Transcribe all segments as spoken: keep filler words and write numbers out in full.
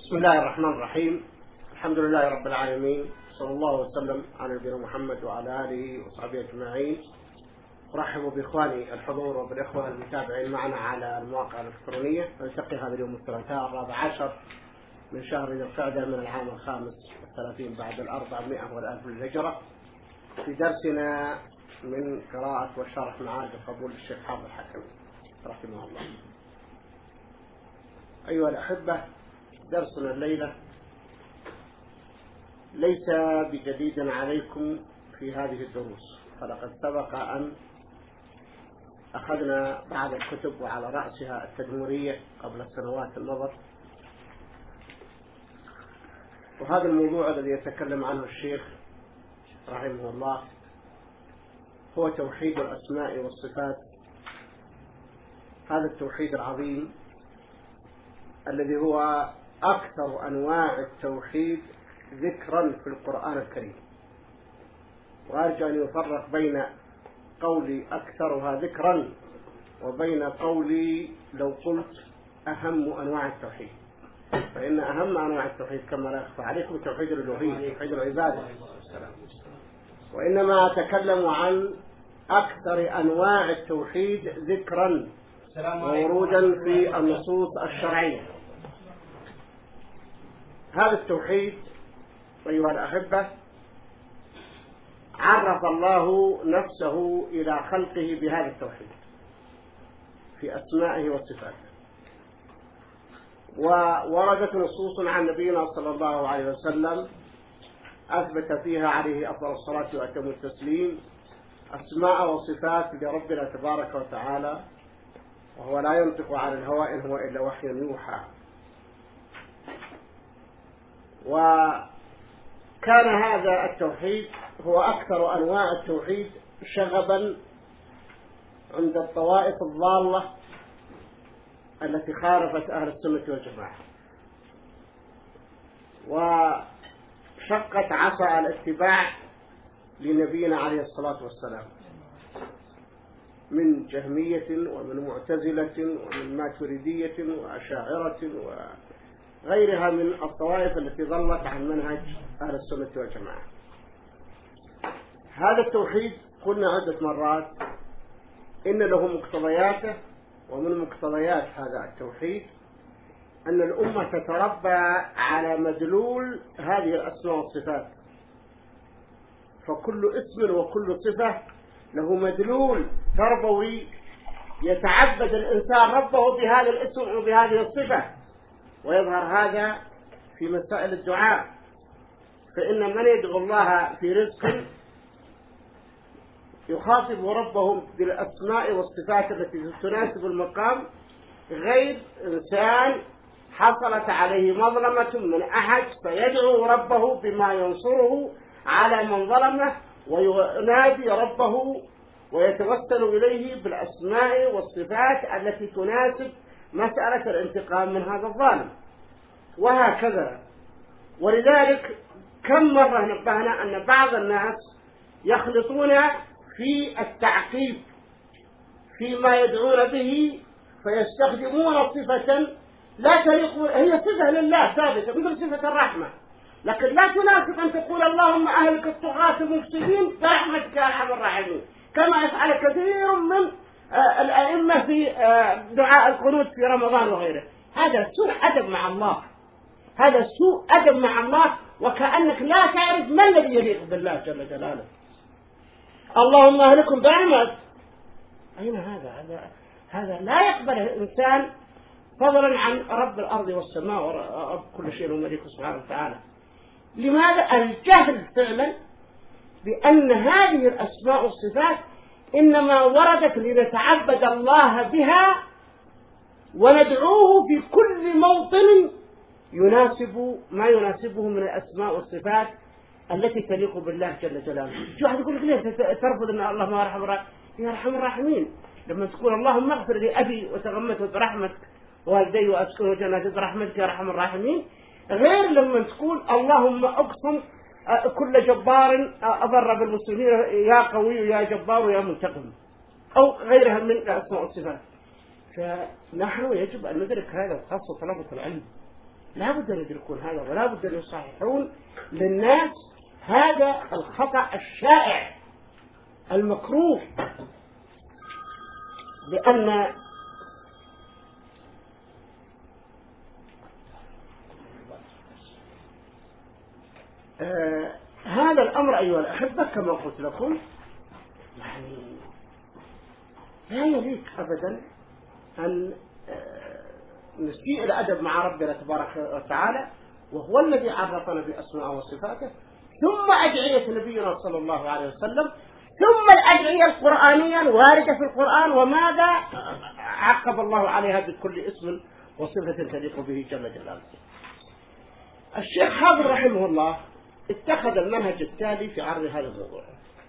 بسم الله الرحمن الرحيم. الحمد لله رب العالمين، صلى الله وسلم على نبينا محمد وعلى آله وصحبه أجمعين. أرحب بإخواني الحضور وبالإخوة المتابعين معنا على المواقع الإلكترونية. نلتقي هذا اليوم الثلاثاء الرابع عشر من شهر ذي القعدة من العام الخامس والثلاثين بعد الأربعمائة والألف للهجرة، في درسنا من قراءة وشرح معارج القبول للشيخ حافظ الحكمي رحمه الله. أيها الأحبة، درسنا الليلة ليس بجديد عليكم في هذه الدروس، فلقد سبق أن أخذنا بعض الكتب وعلى رأسها التدمورية قبل سنوات النظر، وهذا الموضوع الذي يتكلم عنه الشيخ رحمه الله هو توحيد الأسماء والصفات. هذا التوحيد العظيم الذي هو أكثر أنواع التوحيد ذكرا في القرآن الكريم، وأرجو أن يفرق بين قولي أكثرها ذكرا وبين قولي لو قلت أهم أنواع التوحيد، فإن أهم أنواع التوحيد كما لا يخفى عليكم توحيد الألوهية، توحيد العبادة، وإنما أتكلم عن أكثر أنواع التوحيد ذكرا وورودا في النصوص الشرعية. هذا التوحيد أيها الأحبة عرف الله نفسه إلى خلقه بهذا التوحيد في أسمائه وصفاته، ووردت نصوص عن نبينا صلى الله عليه وسلم أثبت فيها عليه أفضل الصلاة وأتم التسليم أسماء وصفات لربنا تبارك وتعالى، وهو لا ينطق عن الهوى إن هو إلا وحي يوحى. وكان هذا التوحيد هو أكثر أنواع التوحيد شغبا عند الطوائف الضالة التي خالفت أهل السنة والجماعة، وشقت عصا الاتباع لنبينا عليه الصلاة والسلام من جهمية ومن معتزلة ومن ماتريدية وأشاعرة وغيرها من الطوائف التي ظلت عن منهج أهل السنة والجماعة. هذا التوحيد قلنا عدة مرات إن له مقتضياته، ومن مقتضيات هذا التوحيد أن الأمة تتربى على مدلول هذه الأسماء والصفات، فكل اسم وكل صفة له مدلول تربوي يتعبد الإنسان ربه بهذا الاسم وبهذه الصفة، ويظهر هذا في مسائل الدعاء، فإن من يدعو الله في رزق يخاطب ربه بالأسماء والصفات التي تناسب المقام، غير إنسان حصلت عليه مظلمة من أحد فيدعو ربه بما ينصره على من ظلمه، وينادي ربه ويتوسل إليه بالأسماء والصفات التي تناسب مسألة الانتقام من هذا الظالم، وهكذا. ولذلك كم مرة نبهنا أن بعض الناس يخلطون في التعقيب فيما يدعون به، فيستخدمون صفة لا تليق، هي صفة لله ثابتة مثل صفة الرحمة، لكن لا تناسب أن تقول اللهم أهلك الطغاة المفسدين برحمتك يا أرحم الراحمين، كما يفعل كثير من الأئمة في دعاء القنوت في رمضان وغيره. هذا سوء أدب مع الله، هذا سوء أدب مع الله، وكأنك لا تعرف ما الذي يليق بالله جل جلاله. اللهم أهلكم برحمتك، أين هذا؟ هذا هذا لا يقبله الإنسان، فضلا عن رب الأرض والسماء ورب كل شيء ومليك سبحانه وتعالى. لماذا؟ الجهل فعلا بأن هذه الأسماء والصفات إنما وردت لنتعبد الله بها وندعوه في كل موطن يناسب ما يناسبه من الأسماء والصفات التي تليق بالله جل جلاله. شو واحد يقول لك ليه ترفض أن الله ما يرحم الراحمين؟ يا أرحم الراحمين لما تقول اللهم اغفر لأبي وتغمته برحمتك والدي وأسكنه جنات برحمتك يا أرحم الراحمين، غير لما تقول اللهم اقسم كل جبار أضر بالمسلمين يا قوي يا جبار يا منتقم، أو غيرها من الأسماء والصفات. فنحن يجب أن ندرك هذا، خاصة طلبة العلم لا بد أن يدركون هذا، ولا بد أن يصححون للناس هذا الخطأ الشائع المكروه، لأن آه هذا الأمر أيها الأحبة كما قلت لكم يعني لا يليق أبدا أن نسيء الأدب مع ربنا تبارك وتعالى، وهو الذي عرفنا بأسماءه وصفاته، ثم أدعية نبينا صلى الله عليه وسلم، ثم الأدعية القرآنية الواردة في القرآن، وماذا عقب الله عليها بكل اسم وصفة تليق به جل جلاله. الشيخ حافظ رحمه الله اتخذ المنهج التالي في عرض هذا الموضوع.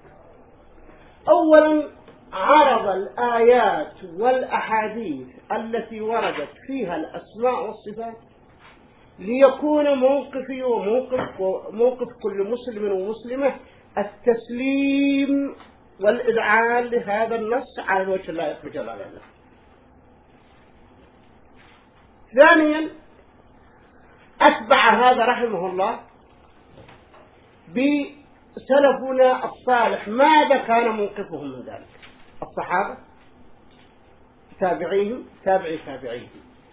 أولا عرض الآيات والأحاديث التي وردت فيها الأسماء والصفات ليكون موقفي وموقف وموقف كل مسلم ومسلمة التسليم والإذعان لهذا النص على الوجه اللائق بجلال الله. ثانيا أتبع هذا رحمه الله بسلفنا الصالح ماذا كان موقفهم من ذلك، الصحابة تابعيهم تابعي تابعيهم.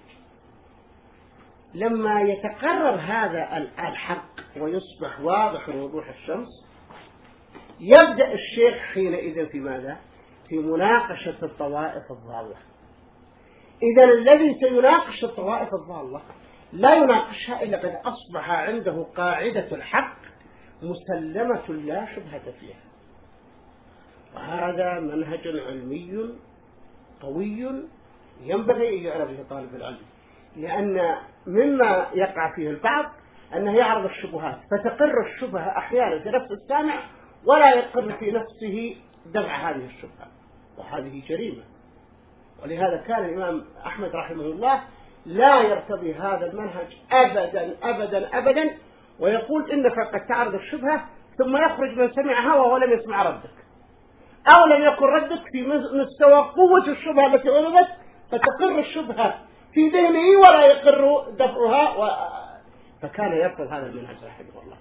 لما يتقرر هذا الحق ويصبح واضح ووضوح الشمس، يبدأ الشيخ حينئذ في ماذا؟ في مناقشة الطوائف الضالة. إذا الذي سيناقش الطوائف الضالة لا يناقشها إلا قد أصبح عنده قاعدة الحق مسلمة لا شبهة فيها، وهذا منهج علمي قوي ينبغي أن يعرف به طالب العلم، لأن مما يقع فيه البعض أنه يعرض الشبهات فتقر الشبهة أحيانا في نفس السامع ولا يقر في نفسه دفع هذه الشبهة، وهذه جريمة. ولهذا كان الإمام أحمد رحمه الله لا يرتضي هذا المنهج أبدا أبدا أبدا، ويقول إنك قد تعرض الشبهة ثم يخرج من سمعها وهو لم يسمع ردك، أو لم يكن ردك في مستوى قوة الشبهة التي عرضت فتقر الشبهة في ذهنه ولا يقر دفعها و... فكان يرفض هذا المنهج رحمه الله.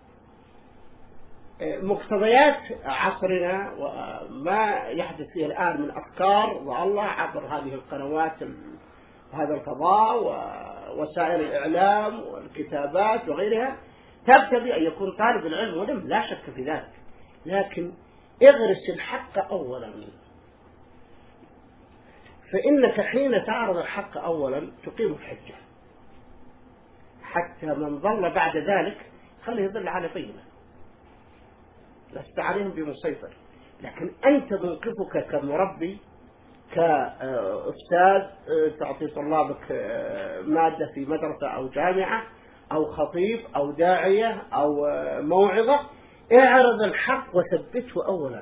مقتضيات عصرنا وما يحدث فيه الآن من أفكار والله عبر هذه القنوات هذا الفضاء ووسائل الإعلام والكتابات وغيرها تبتدي أن يكون طالب العلم ولم لا شك في ذلك، لكن اغرس الحق أولا، فإنك حين تعرض الحق أولا تقيم الحجة، حتى من ضل بعد ذلك خليه يضل على بينه، لست عليهم بمسيطر. لكن أنت موقفك كمربي كأستاذ تعطي طلابك مادة في مدرسة أو جامعة أو خطيب أو داعية أو موعظة، اعرض الحق وثبته أولا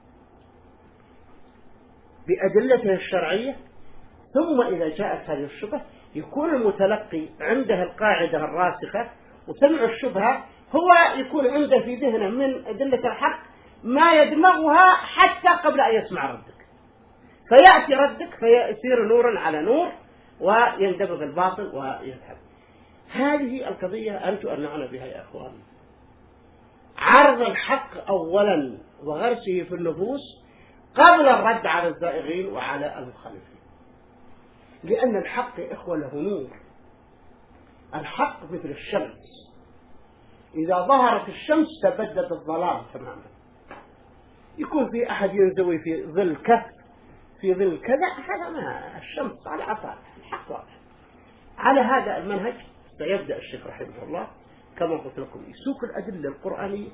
بأدلته الشرعية، ثم إذا جاءت هذه الشبهة يكون المتلقي عنده القاعدة الراسخة، وسمع الشبهة هو يكون عنده في ذهنه من أدلة الحق ما يدمغها حتى قبل أن يسمع ردك، فيأتي ردك فيصير نورا على نور ويندمغ الباطل ويذهب. هذه القضية أن تؤمنون بها يا أخوان، عرض الحق أولا وغرسه في النفوس قبل الرد على الزائغين وعلى المخالفين، لأن الحق يا إخوة له نور. الحق مثل الشمس، إذا ظهرت الشمس تبدد الظلام تماما. يكون في أحد ينزوي في ظل كف في ظل كذا، هذا ما الشمس على عصا الحق واضح. على هذا المنهج سيبدأ الشيخ رحمه الله كما قلت لكم يسوق الأدلة القرآنية،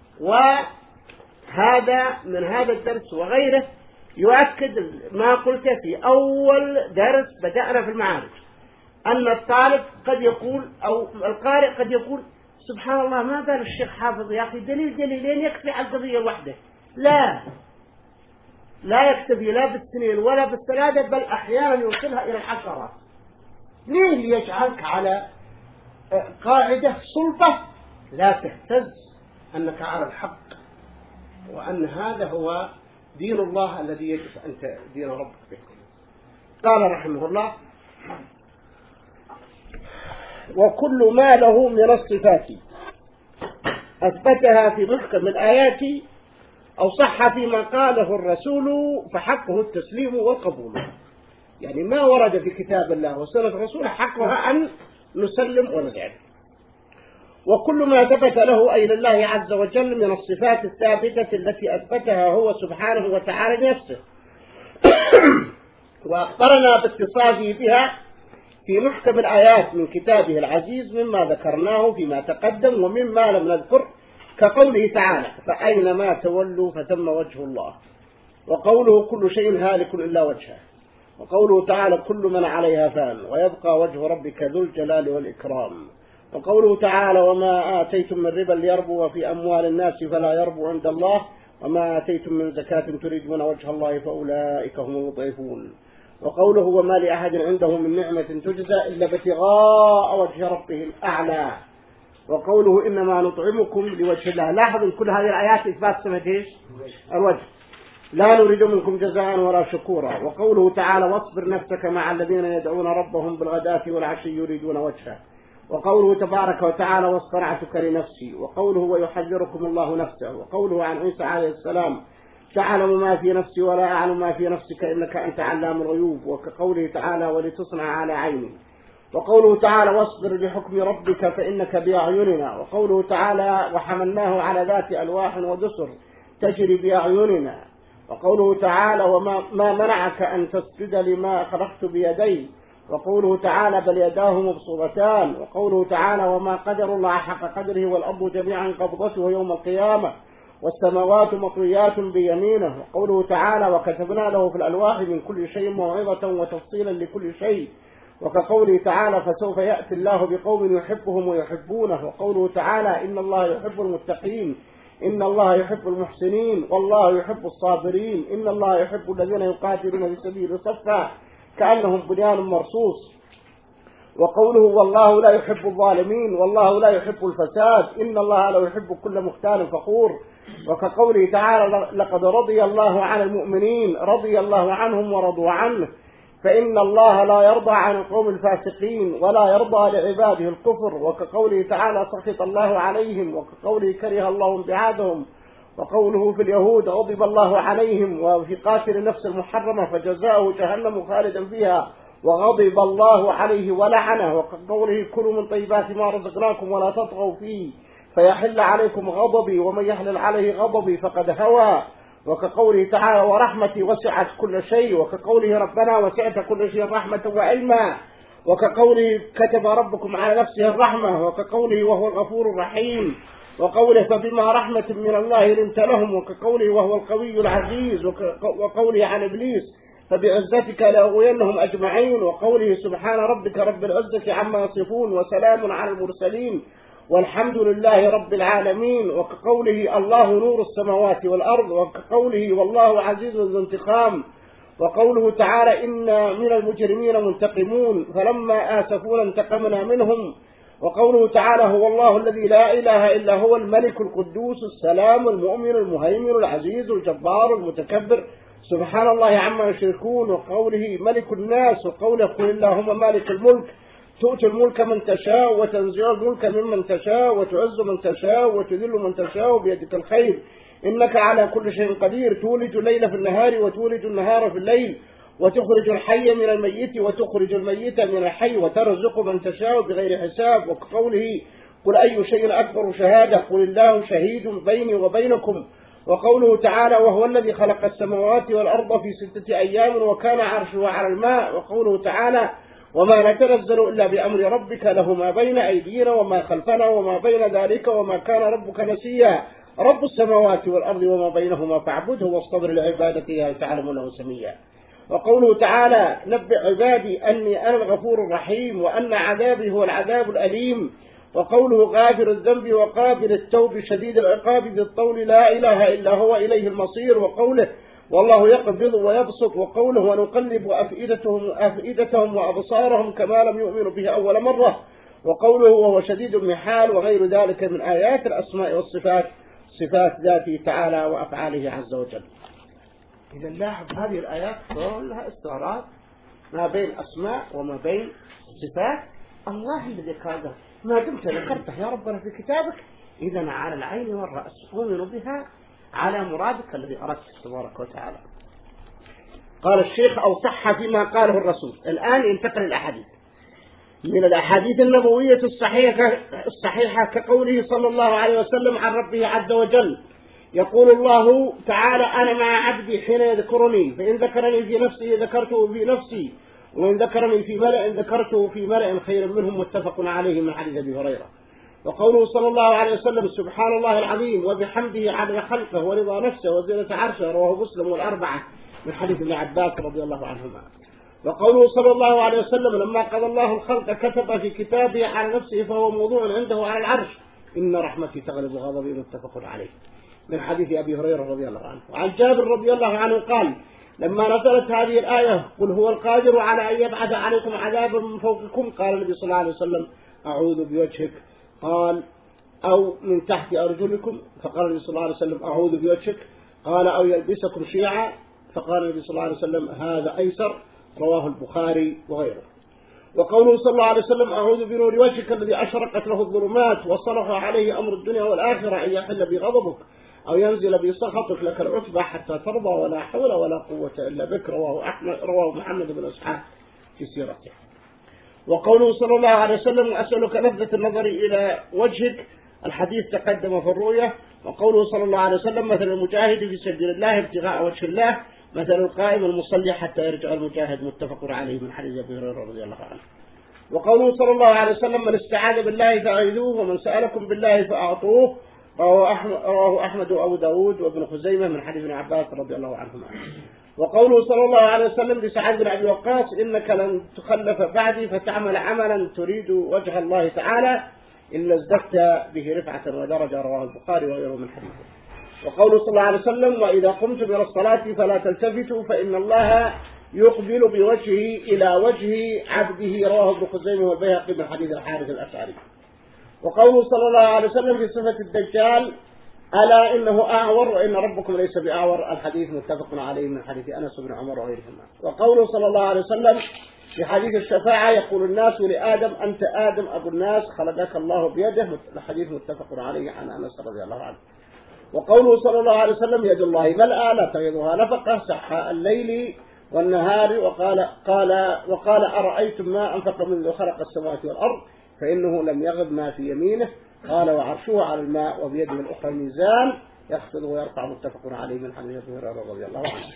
وهذا من هذا الدرس وغيره يؤكد ما قلت في أول درس بدأنا في المعارج، أن الطالب قد يقول أو القارئ قد يقول سبحان الله ما قال الشيخ حافظ يا أخي دليل دليلين يكفي على القضية الواحدة. لا لا يكتفي لا بالسنين ولا بالثلاثة، بل أحيانا يوصلها إلى العشرات. ليه؟ ليجعلك على قاعدة سلطة لا تهتز أنك على الحق، وأن هذا هو دين الله الذي يجب أن دين ربك به. قال رحمه الله وكل ما له من الصفات أثبتها في محكم الآيات أو صح فيما قاله الرسول فحقه التسليم والقبول. يعني ما ورد في كتاب الله وسنة الرسول حقها أن نسلم ونذعن. وكل ما ثبت له أي لله عز وجل من الصفات الثابتة التي أثبتها هو سبحانه وتعالى لنفسه وأخبرنا باتصافه بها في محكم الآيات من كتابه العزيز مما ذكرناه فيما تقدم ومما لم نذكر، كقوله تعالى فأينما تولوا فتم وجه الله، وقوله كل شيء هالك إلا وجهه، وقوله تعالى كل من عليها فان ويبقى وجه ربك ذو الجلال والإكرام، وقوله تعالى وما آتيتم من ربا ليربو في أموال الناس فلا يربو عند الله وما آتيتم من زكاة تريدون وجه الله فأولئك هم المضعفون، وقوله وما لأحد عنده من نعمة تجزى إلا ابتغاء وجه ربه الأعلى، وقوله إنما نطعمكم لوجه الله. لاحظوا كل هذه الآيات إثبات صفة إيش؟ الوجه، لا نريد منكم جزاء ولا شكورا. وقوله تعالى واصبر نفسك مع الذين يدعون ربهم بالغداة والعشي يريدون وجهه، وقوله تبارك وتعالى واصطنعتك لنفسي، وقوله ويحذركم الله نفسه، وقوله عن عيسى عليه السلام تعلم ما في نفسي ولا أعلم ما في نفسك إنك أنت علام الغيوب، وكقوله تعالى ولتصنع على عيني، وقوله تعالى واصبر لحكم ربك فإنك بأعيننا، وقوله تعالى وحملناه على ذات ألواح ودسر تجري بأعيننا، وقوله تعالى وما ما منعك أن تسجد لما خلقت بيدي، وقوله تعالى بل يداه مبسوطتان، وقوله تعالى وما قدر الله حق قدره والأرض جميعا قبضته يوم القيامة والسماوات مطويات بيمينه، وقوله تعالى وكتبنا له في الألواح من كل شيء موعظة وتفصيلا لكل شيء، وكقوله تعالى فسوف يأتي الله بقوم يحبهم ويحبونه، وقوله تعالى إن الله يحب المتقين إن الله يحب المحسنين والله يحب الصابرين إن الله يحب الذين يقاتلون في سبيله صفا كأنهم بنيان مرصوص، وقوله والله لا يحب الظالمين والله لا يحب الفساد إن الله لا يحب كل مختال فخور، وكقوله تعالى لقد رضي الله عن المؤمنين رضي الله عنهم ورضوا عنه فإن الله لا يرضى عن القوم الفاسقين ولا يرضى لعباده الكفر، وكقوله تعالى سخط الله عليهم، وكقوله كره الله انبعاثهم، وقوله في اليهود غضب الله عليهم، وفي قاتل نفس المحرمة فجزاؤه جهنم خالدا فيها وغضب الله عليه ولعنه، وكقوله كلوا من طيبات ما رزقناكم ولا تطغوا فيه فيحل عليكم غضبي ومن يحلل عليه غضبي فقد هوى، وكقوله تعالى ورحمتي وسعت كل شيء، وكقوله ربنا وسعت كل شيء رحمة وعلما، وكقوله كتب ربكم على نفسه الرحمة، وكقوله وهو الغفور الرحيم، وقوله فبما رحمة من الله لنت لهم، وكقوله وهو القوي العزيز، وقوله عن إبليس فبعزتك لأغوينهم أجمعين، وقوله سبحان ربك رب العزة عما يصفون وسلام على المرسلين والحمد لله رب العالمين، وكقوله الله نور السماوات والأرض، وكقوله والله عزيز ذو انتقام، وقوله تعالى إنا من المجرمين منتقمون فلما آسفونا انتقمنا منهم، وقوله تعالى هو الله الذي لا إله إلا هو الملك القدوس السلام المؤمن المهيمن العزيز الجبار المتكبر سبحان الله عما يشركون، وقوله ملك الناس، وقوله قل اللهم مالك الملك تؤتي الملك من تشاء وتنزع الملك ممن تشاء وتعز من تشاء وتذل من تشاء بيدك الخير إنك على كل شيء قدير تولج الليل في النهار وتولج النهار في الليل وتخرج الحي من الميت وتخرج الميت من الحي وترزق من تشاء بغير حساب، وكقوله قل أي شيء أكبر شهادة قل الله شهيد بيني وبينكم، وقوله تعالى وهو الذي خلق السماوات والأرض في ستة أيام وكان عرشه على الماء، وقوله تعالى وما نتنزل إلا بأمر ربك له ما بين أيدينا وما خلفنا وما بين ذلك وما كان ربك نسيا رب السماوات والأرض وما بينهما فاعبده واصطبر لعبادته تعلم له سميا، وقوله تعالى نبئ عبادي أني أنا الغفور الرحيم وأن عذابي هو العذاب الأليم، وقوله غافر الذنب وقابل التوب شديد العقاب بالطول لا إله إلا هو إليه المصير، وقوله والله يقبض ويبسط، وقوله ونقلب أفئدتهم, أفئدتهم وأبصارهم كما لم يؤمنوا به أول مرة، وقوله وهو شديد المحال، وغير ذلك من آيات الأسماء والصفات صفات ذاته تعالى وأفعاله عز وجل. إذا نلاحظ هذه الآيات كلها استعراض ما بين أسماء وما بين صفات الله الذي قال ما دمت ذكرته يا ربنا في كتابك إذا على العين والرأس أؤمن بها على مرادك الذي أردت تبارك وتعالى. قال الشيخ أو صح فيما قاله الرسول. الآن ينتقل الأحاديث من الأحاديث النبوية الصحيحة, الصحيحة كقوله صلى الله عليه وسلم عن ربه عز وجل يقول الله تعالى أنا مع عبدي حين يذكرني فإن ذكرني في نفسي ذكرته في نفسي وإن ذكرني في ملأ ذكرته في ملأ خير منهم متفق عليه من حديث أبي هريرة. وقوله صلى الله عليه وسلم سبحان الله العظيم وبحمده عدد خلقه ورضا نفسه وزينة عرشه رواه مسلم والأربعة من حديث ابن عباس رضي الله عنهما. وقوله صلى الله عليه وسلم لما قضى الله الخلق كتب في كتابه على نفسه فهو موضوع عنده على العرش إن رحمتي تغلب غضبي متفق عليه من حديث أبي هريرة رضي الله عنه. وعن جابر رضي الله عنه قال لما نزلت هذه الآية قل هو القادر على أن يبعث عليكم عذابا من فوقكم قال النبي صلى الله عليه وسلم أعوذ بوجهك قال أو من تحت أرجلكم فقال النبي صلى الله عليه وسلم أعوذ بوجهك قال أو يلبسكم شيعا فقال النبي صلى الله عليه وسلم هذا أيسر رواه البخاري وغيره. وقوله صلى الله عليه وسلم أعوذ بنور وجهك الذي أشرقت له الظلمات وصلح عليه أمر الدنيا والآخرة أن يحل بغضبك أو ينزل بسخطك لك العتبى حتى ترضى ولا حول ولا قوة إلا بك رواه أحمد رواه محمد بن إسحاق في سيرته. وقوله صلى الله عليه وسلم أسألك لذة النظر إلى وجهك الحديث تقدم في الرؤية. وقوله صلى الله عليه وسلم مثل المجاهد في سبيل الله ابتغاء وجه الله مثل القائم المصلي حتى يرجع المجاهد متفق عليه من حديث أبي هريرة رضي الله عنه. وقوله صلى الله عليه وسلم من استعاذ بالله فأعيذوه ومن سألكم بالله فأعطوه رواه أحمد, رواه أحمد وأبو داود وابن خزيمة من حديث ابن عباس رضي الله عنهما. وقوله صلى الله عليه وسلم لسعد بن أبي وقاص إنك لن تخلف بعدي فتعمل عملا تريد وجه الله تعالى إلا ازددت به رفعة ودرجة رواه البخاري وغيره من حديثه. وقوله صلى الله عليه وسلم وإذا قمت إلى الصلاة فلا تلتفتوا فإن الله يقبل بوجهه إلى وجه عبده رواه ابن خزيمة والبيهقي من حديث الحارث الأشعري. وقوله صلى الله عليه وسلم في صفة الدجال ألا إنه أعور وإن ربكم ليس بأعور الحديث متفق عليه من حديث أنس بن عمر وغيرهما. وقوله صلى الله عليه وسلم في حديث الشفاعة يقول الناس لآدم أنت آدم أبو الناس خلقك الله بيده الحديث متفق عليه عن أنس رضي الله عنه. وقوله صلى الله عليه وسلم يد الله ملأى لا تغيضها نفقة سحاء الليل والنهار. وقال قال وقال أرأيتم ما أنفق منذ خلق السماوات والأرض فإنه لم يغض ما في يمينه قال وعرشه على الماء وبيده الأخرى ميزان يخفض ويرفع متفق عليه من حديث أبي هريرة رضي الله عنه.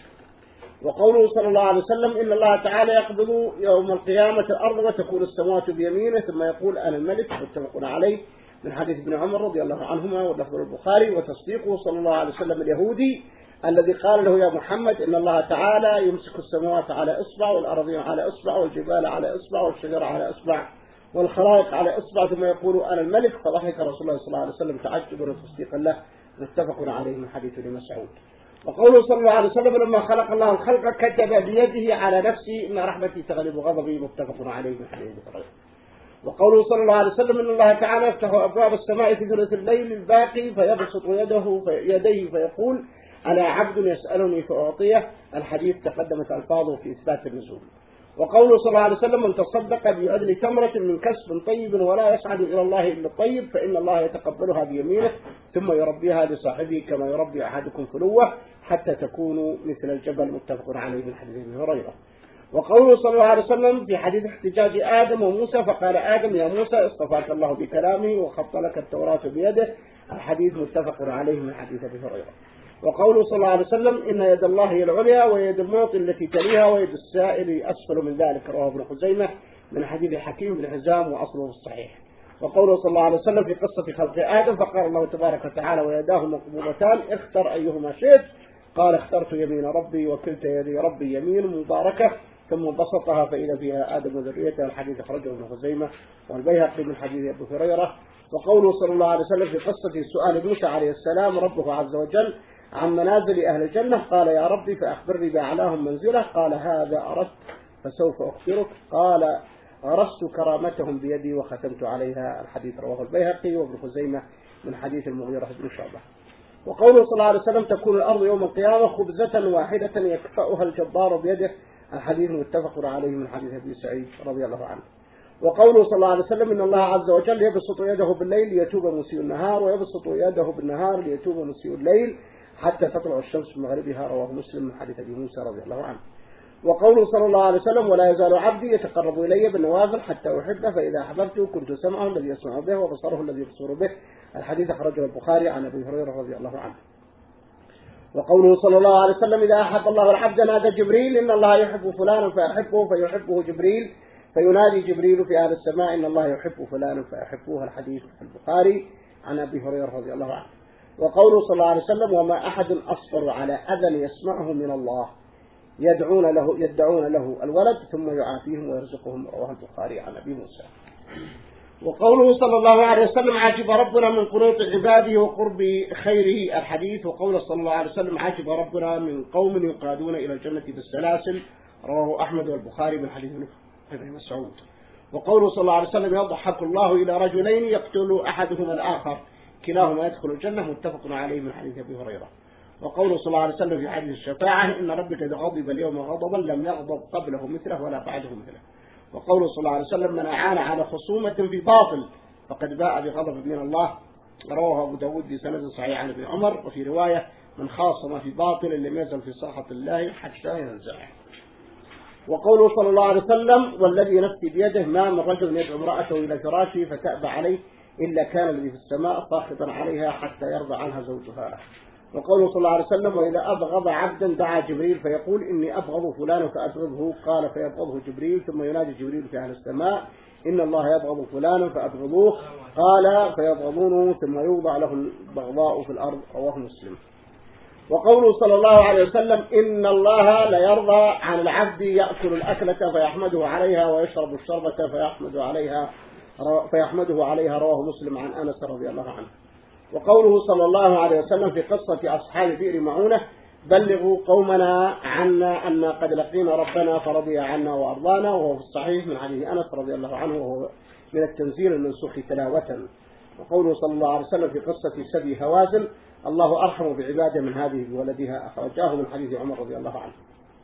وقوله صلى الله عليه وسلم إن الله تعالى يقبض يوم القيامة الأرض وتكون السماوات بيمينه ثم يقول أنا الملك متفق عليه من حديث ابن عمر رضي الله عنهما واللفظ البخاري. وتصديقه صلى الله عليه وسلم اليهودي الذي قال له يا محمد إن الله تعالى يمسك السماوات على إصبع والأرضين على إصبع والجبال على إصبع والشجر على إصبع والخلائق على إصبع ثم يقول أنا الملك فضحك رسول الله صلى الله عليه وسلم تعجبا وتصديقا له متفق عليه من حديث ابن مسعود. وقوله صلى الله عليه وسلم لما خلق الله الخلق كتب بيده على نفسي إن رحمتي تغلب غضبي متفق عليه من حديث ابن. وقوله صلى الله عليه وسلم إن الله تعالى يفتح أبواب السماء في ثلث الليل الباقي فيبسط يده في يديه فيقول أنا عبد يسألني فأعطيه الحديث تقدمت ألفاظه في إثبات النزول. وقوله صلى الله عليه وسلم من تصدق بأدل تمرة من كسب طيب ولا يسعد إلى الله إلا الطيب فإن الله يتقبلها بيمينه ثم يربيها لصاحبه كما يربي أحدكم فلوه حتى تكونوا مثل الجبل متفق عليه من حديث ابي هريرة. وقوله صلى الله عليه وسلم في حديث احتجاج آدم وموسى فقال آدم يا موسى اصطفاك الله بكلامه وخط لك التوراة بيده الحديث متفق عليه من حديث ابي هريرة. وقوله صلى الله عليه وسلم إن يد الله هي العليا ويد المعطي التي تليها ويد السائل أسفل من ذلك رواه ابن خزيمة من حديث حكيم بن حزام وأصله الصحيح. وقوله صلى الله عليه وسلم في قصة خلق آدم فقال الله تبارك وتعالى ويداه مقبوضتان اختر أيهما شئت قال اخترت يمين ربي وكلتا يدي ربي يمين مباركة ثم بسطها فإذا فيها آدم وذريته الحديث أخرجه ابن خزيمة والبيهقي من حديث أبي هريرة. وقوله صلى الله عليه وسلم في قصة سؤال موسى عليه السلام ربه عز وجل عن منازل أهل الجنة قال يا ربي فأخبرني بأعلاهم منزلة قال هذا أردت فسوف أخبرك قال غرست كرامتهم بيدي وختمت عليها الحديث رواه البيهقي وابن خزيمة من حديث المغيرة بن شعبة. وقوله صلى الله عليه وسلم تكون الأرض يوم القيامة خبزة واحدة يكفأها الجبار بيده الحديث متفق عليه من حديث أبي سعيد رضي الله عنه. وقوله صلى الله عليه وسلم إن الله عز وجل يبسط يده بالليل ليتوب مسيء النهار، ويبسط يده بالنهار ليتوب مسيء الليل حتى تطلع الشمس من مغربها، رواه مسلم من حديث أبي موسى رضي الله عنه. وقوله صلى الله عليه وسلم ولا يزال عبدي يتقرب إلي بالنوافل حتى أحبه، فإذا أحببته كنت سمعه الذي يسمع به وبصره الذي يبصر به. الحديث أخرجه البخاري عن أبي هريرة رضي الله عنه. وقوله صلى الله عليه وسلم إذا أحب الله العبد نادى جبريل إن الله يحب فلانا فأحبه فيحبه جبريل، فينادي جبريل في أهل السماء إن الله يحب فلانا فأحبوه. الحديث في البخاري عن أبي هريرة رضي الله عنه. وقوله صلى الله عليه وسلم وما أحد أصبر على أذى يسمعه من الله يدعون له يدعون له الولد ثم يعافيهم ويرزقهم، رواه البخاري عن أبي موسى. وقوله صلى الله عليه وسلم عجب ربنا من قنوط عباده وقرب خيره. الحديث. وقوله صلى الله عليه وسلم عجب ربنا من قوم يقادون إلى الجنة بالسلاسل، رواه أحمد والبخاري من حديث ابن مسعود. وقوله صلى الله عليه وسلم يضحك الله إلى رجلين يقتل أحدهما الآخر كلاهما يدخل الجنة، متفق عليه من حديث أبي هريرة. وقوله صلى الله عليه وسلم في حديث الشفاعة إن ربك إذا غضب اليوم غضبا لم يغضب قبله مثله ولا بعده مثله. وقوله صلى الله عليه وسلم من أعان على خصومة في باطل فقد باء بغضب من الله، رواه أبو داود بسند صحيح عن ابن عمر. وفي رواية من خاصم في باطل لم يزل في ساحة الله حتى ينزعه. وقوله صلى الله عليه وسلم والذي نفسي بيده ما من رجل يدعو امرأته إلى فراشه فتأبى عليه إلا كان الذي في السماء ساخطا عليها حتى يرضى عنها زوجها. وقوله صلى الله عليه وسلم وإذا أبغض عبدا دعا جبريل فيقول إني أبغض فلان فأبغضه، قال فيبغضه جبريل ثم ينادي جبريل في أهل السماء إن الله يبغض فلانا فأبغضوه، قال فيبغضونه ثم يوضع له البغضاء في الأرض، رواه مسلم. وقوله صلى الله عليه وسلم إن الله لا يرضى عن العبد يأكل الأكلة فيحمده عليها ويشرب الشربة فيحمده عليها فيحمده عليها رواه مسلم عن أنس رضي الله عنه. وقوله صلى الله عليه وسلم في قصة أصحاب بئر معونة بلغوا قومنا عنا أن قد لقينا ربنا فرضي عنا وأرضانا، وهو في الصحيح من حديث أنس رضي الله عنه وهو من التنزيل المنسوخ تلاوة. وقوله صلى الله عليه وسلم في قصة سبي هوازن الله أرحم بعباده من هذه بولدها، أخرجاه من حديث عمر رضي الله عنه.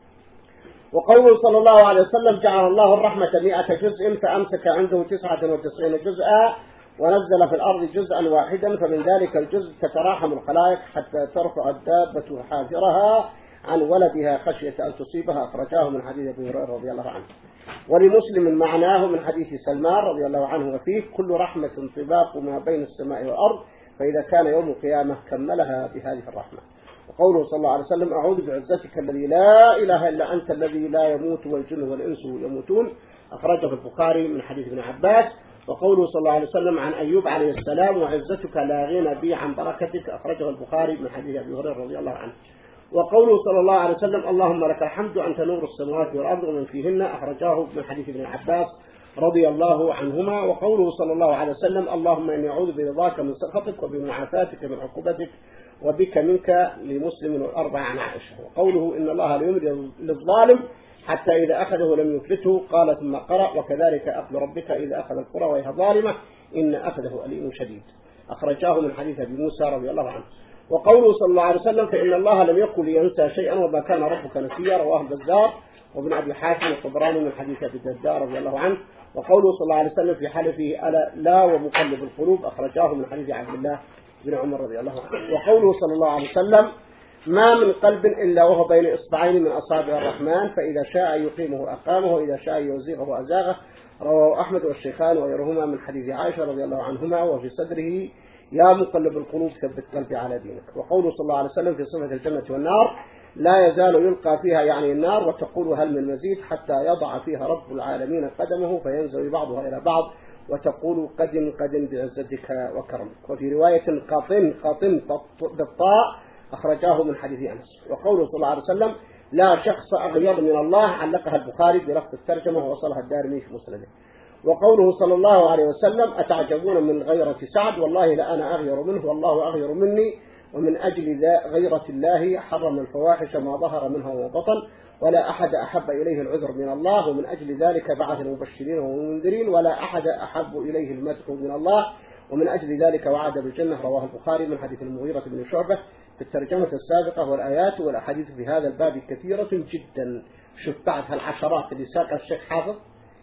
وقوله صلى الله عليه وسلم جعل الله الرحمة مئة جزء فأمسك عنده تسعة وتسعين جزءا ونزل في الأرض جزءا واحدا، فمن ذلك الجزء تتراحم الخلائق حتى ترفع الدابة حافرها عن ولدها خشية أن تصيبها، أخرجاه من حديث أبي هريرة رضي الله عنه. ولمسلم معناه من حديث سلمان رضي الله عنه وفيه كل رحمة طباق ما بين السماء والأرض، فإذا كان يوم القيامة كملها بهذه الرحمة. وقوله صلى الله عليه وسلم أعوذ بعزتك الذي لا إله إلا أنت الذي لا يموت والجن والإنس يموتون، أخرجه البخاري من حديث ابن عباس. وقوله صلى الله عليه وسلم عن أيوب عليه السلام وعزتك لا غنى بي عن بركتك، أخرجه البخاري من حديث أبي هريرة رضي الله عنه. وقوله صلى الله عليه وسلم اللهم لك الحمد أنت نور السماوات والأرض ومن فيهن، أخرجاه من حديث ابن عباس رضي الله عنهما. وقوله صلى الله عليه وسلم اللهم إني أعوذ برضاك من سخطك وبمعافاتك من عقوبتك وبك منك، لمسلم والأربع عن عائشة. وقوله إن الله لا يملي للظالم حتى إذا أخذه لم يفلته، قال ثم قرأ وكذلك أخذ ربك إذا أخذ القرى وهي ظالمة إن أخذه أليم شديد، أخرجاه من حديث أبي موسى رضي الله عنه. وقوله صلى الله عليه وسلم فإن الله لم يكن لينسى شيئا وما كان ربك نسيا، رواه البزار وابن أبي حاتم الطبراني من حديث أبي الدرداء رضي الله عنه. وقوله صلى الله عليه وسلم في حلفه ألا لا ومقلب القلوب، أخرجاه من حديث عبد الله بن عمر رضي الله عنه. وقوله صلى الله عليه وسلم ما من قلب إلا وهو بين إصبعين من أصابع الرحمن فإذا شاء يقيمه أقامه وإذا شاء يزيغه أزاغه، رواه أحمد والشيخان وغيرهما من حديث عائشة رضي الله عنهما. وفي صدره يا مقلب القلوب ثبت قلبي على دينك. وقوله صلى الله عليه وسلم في صفة الجنة والنار لا يزال يلقى فيها يعني النار وتقول هل من مزيد حتى يضع فيها رب العالمين قدمه فينزوي بعضها إلى بعض وتقول قدم قدم بعزتك وكرمك. وفي رواية قاطن قاطن بالطاء، أخرجاه من حديث أنس. وقوله صلى الله عليه وسلم لا شخص أغير من الله، علقها البخاري بلفظ الترجمة ووصلها الدارمي في مسنده. وقوله صلى الله عليه وسلم أتعجبون من غيرة سعد والله لأنا أغير منه والله أغير مني، ومن أجل غيرة الله حرم الفواحش ما ظهر منها وما بطن ولا أحد أحب إليه العذر من الله، ومن أجل ذلك بعث المبشرين والمنذرين ولا أحد أحب إليه المدح من الله، ومن أجل ذلك وعد بالجنة، رواه البخاري من حديث المغيرة بن شعبة في الترجمة السابقة. والآيات والأحاديث في هذا الباب كثيرة جدا. شوف بعدها العشرات اللي ساقها الشيخ حافظ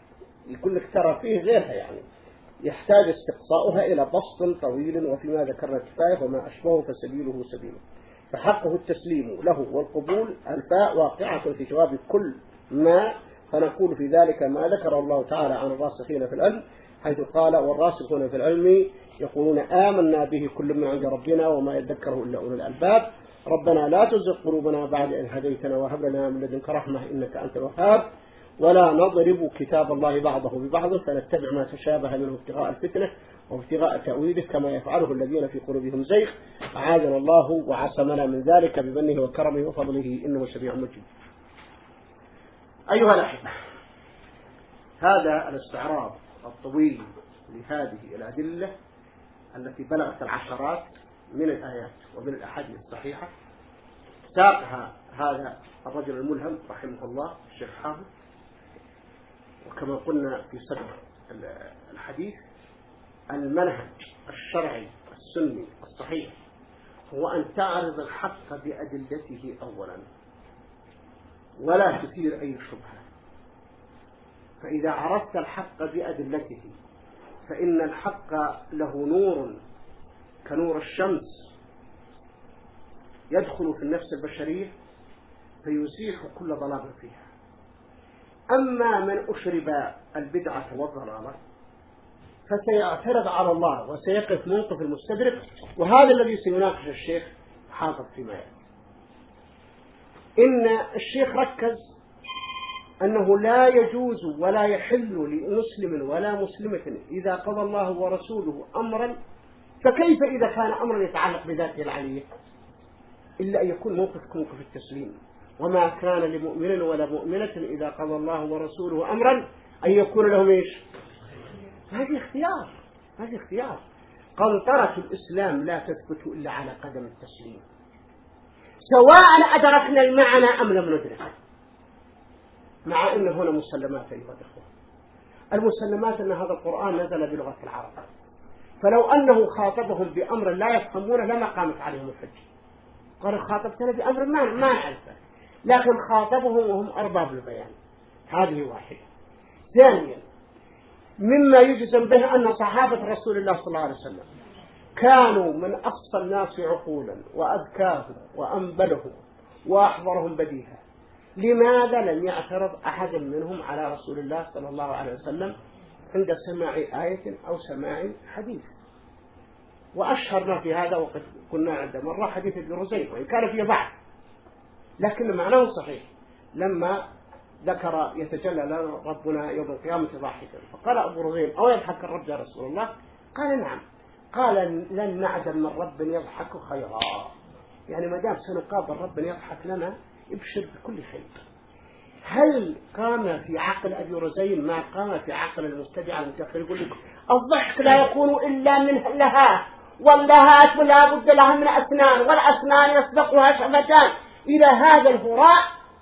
يقول لك ترى فيه غيرها، يعني يحتاج استقصاؤها إلى بسط طويل، وفيما ذكرنا كفاية وما أشبهه فسبيله سبيله. فحقه التسليم له والقبول. الفاء واقعة في جواب كل ما، فنقول في ذلك ما ذكر الله تعالى عن الراسخين في العلم، حيث قال والراسخون في العلم يقولون آمنا به كل من عند ربنا وما يذكره إلا أولو الألباب. ربنا لا تزغ قلوبنا بعد إذ هديتنا وهب لنا من لدنك رحمة إنك أنت الوهاب. ولا نضرب كتاب الله بعضه ببعض فنتبع ما تشابه منه ابتغاء الفتنة وابتغاء تأويله كما يفعله الذين في قلوبهم زيغ. أعاذنا الله وعصمنا من ذلك بمنه وكرمه وفضله إنه سميع مجيب. أيها الأحبة، هذا الاستعراض الطويل لهذه الأدلة التي بلغت العشرات من الآيات ومن الأحاديث الصحيحة ساقها هذا الرجل الملهم رحمه الله الشيخ حافظ. وكما قلنا في صدر الحديث، المنهج الشرعي السني الصحيح هو أن تعرض الحق بأدلته أولا ولا تثير أي شبهة. فإذا عرفت الحق بأدلته فإن الحق له نور كنور الشمس يدخل في النفس البشرية فيزيح كل ظلام فيها. أما من أشرب البدعة والضلالة فسيعترض على الله وسيقف موقف المستدرك، وهذا الذي سيناقش الشيخ حافظ فيما يأتي. إن الشيخ ركز أنه لا يجوز ولا يحل لمسلم ولا مسلمة إذا قضى الله ورسوله أمرا، فكيف إذا كان أمرا يتعلق بذاته العلية، إلا أن يكون موقف موقف التسليم. وما كان لمؤمن ولا مؤمنة إذا قضى الله ورسوله أمرا أن يكون لهم إيش؟ هذه اختيار، هذه اختيار. قنطرة الإسلام لا تثبت إلا على قدم التسليم، سواء أدركنا المعنى أم لم ندرك. مع أن هنا مسلمات أيها الأخوة، المسلمات أن هذا القرآن نزل بلغة العرب، فلو أنه خاطبهم بأمر لا يفهمونه لما قامت عليهم الحجة. قال خاطبتنا بأمر ما ما نعرفه، لكن خاطبهم وهم أرباب البيان. هذه واحدة. ثانيا، مما يجزم به أن صحابة رسول الله صلى الله عليه وسلم كانوا من أقصى الناس عقولا وأذكاهم وأنبلهم وأحضرهم بديهة. لماذا لم يعترض أحد منهم على رسول الله صلى الله عليه وسلم عند سماع آية أو سماع حديث؟ وأشهرنا في هذا وقد كنا عند مرة حديث ابن رزيق، وإن كان فيه بعض لكن معناه صحيح. لما ذكر يتجلى لنا ربنا يوم القيامة ضاحكا، فقال أبو رزيق أو يضحك الرب يا رسول الله؟ قال نعم. قال لن نعدم من رب يضحك خيرا، يعني ما دام سنقابل رب يضحك لنا ابشر بكل خير. هل قام في عقل أبي رزين ما قام في عقل المبتدع المتأخر؟ يقول لك الضحك لا يكون إلا من لهات، واللهات لا بد لها من أسنان، والأسنان يسبقها شفتان إلى هذا الهراء.